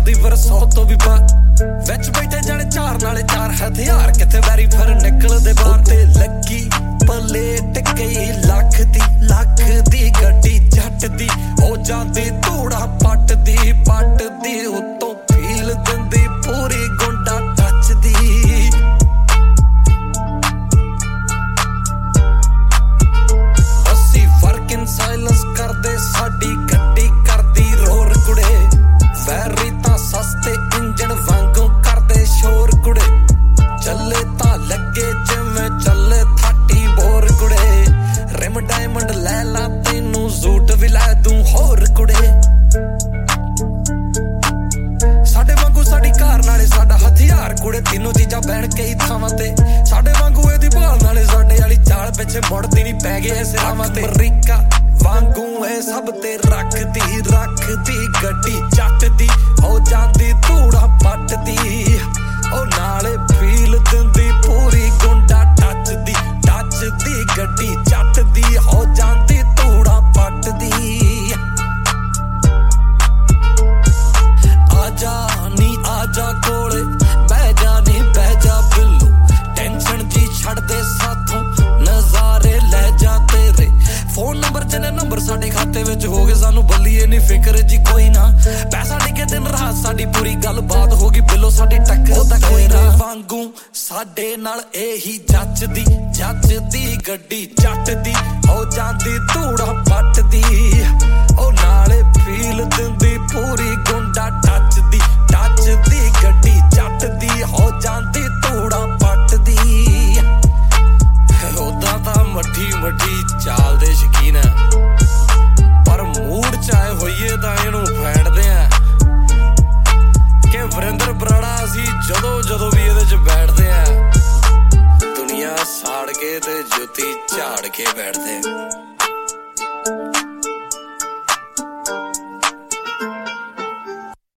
करदी फिर 100 तो भी पार विच बैठे जाने चार नाले चार हथियार किथे बैरी फिर निकलदे बाहर ते लगी पलेट कई लख दी गड्डी जट दी हो जांदी धूड़ा पट दी उत्तों फील दिंदी पूरी गुंडा टच दी अस्सी वर्क इन साइलेंस करदे साडी गड्डी करदी रोर कुड़े वैरी तां सस्ते इंजन वांगू करदे शोर कुड़े चले तां लगे जिवें चले थाटी बोर कुड़े रिम डायमंड लै ला तैनू सूट भी लै दूं होर कुड़े साडे वांगू साडी कार नाले साडा हथियार कुड़े तीनों चीजां बैण कई थावां ते साडे वांगू एदी भाल नाले साडे वाली चाल पिछे मुड़दी नहीं पै गए सिरावां ते अमरीका वांगू ए सब ते रखदी गड्डी जट दी हो जांदी धूड़ा पट दी ओ नाले फील दिंदी पूरी गुंडा टच दी गड्डी जट दी हो जांदी धूड़ा पट दी आजा कोले बह जा बिल्लू टेंशन जी छड़ दे साथों नजारे ले जा तेरे फोन नंबर जने नंबर साडे खाते विच हो गए सानू बल्लीए नहीं फिक्र जी कोई ना पैसा डिगे दिन रात साडी पूरी गल बात होगी बिलो साडी टक्कर दा कोई ना वांगू साडे नाल एही जच दी गड्डी जट दी हो जांदी धूड़ा पट दी ओ नाले फील दिंदी पूरी गुंडा टच दी गड्डी जट दी हो जांदी धूड़ा पट दी ओदा तां मठी चाल दे शकीन है पर मूड चाहे होइए तां इहनू फैंडदे आ कि वरिंदर बराड़ा असी जदों भी इहदे च बैठदे आ दुनिया साड़ के ते जुत्ती झाड़ के बैठदे